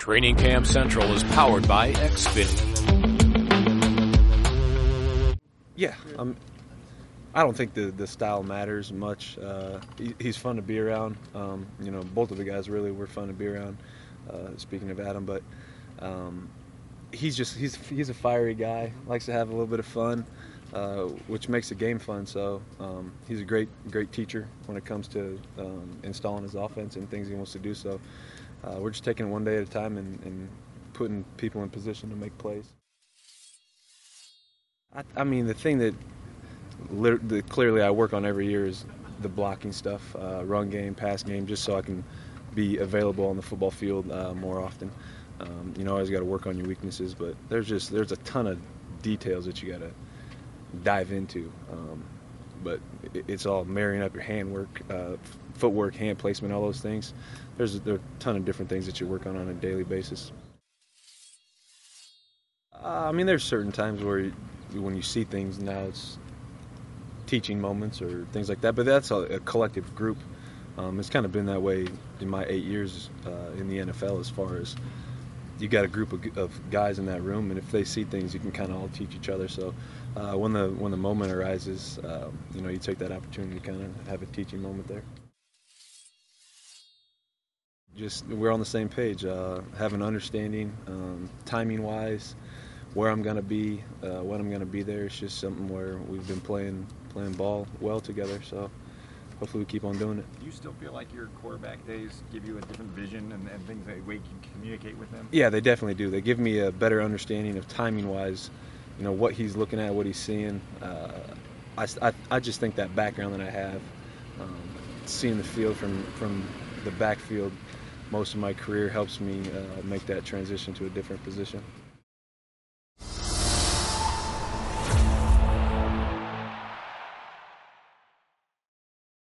Training Camp Central is powered by XFIT. Yeah, I don't think the style matters much. He's fun to be around. Both of the guys really were fun to be around. Speaking of Adam, but he's a fiery guy. Likes to have a little bit of fun, which makes the game fun. So he's a great teacher when it comes to installing his offense and things he wants to do. So we're just taking it one day at a time and putting people in position to make plays. I mean, the thing that clearly I work on every year is the blocking stuff, run game, pass game, just so I can be available on the football field more often. Always got to work on your weaknesses, but there's a ton of details that you got to dive into. But it's all marrying up your handwork, footwork, hand placement, all those things. There are a ton of different things that you work on a daily basis. There's certain times where when you see things, now it's teaching moments or things like that, but that's a collective group. It's kind of been that way in my 8 years in the NFL, as far as you got a group of guys in that room, and if they see things, you can kind of all teach each other. So when the moment arises, you take that opportunity to kind of have a teaching moment there. Just we're on the same page, have an understanding, timing-wise, where I'm going to be, when I'm going to be there. It's just something where we've been playing ball well together, so hopefully we keep on doing it. Do you still feel like your quarterback days give you a different vision and things that way you can communicate with them? Yeah, they definitely do. They give me a better understanding of timing-wise, what he's looking at, what he's seeing. I just think that background that I have, seeing the field from the backfield most of my career, helps me make that transition to a different position.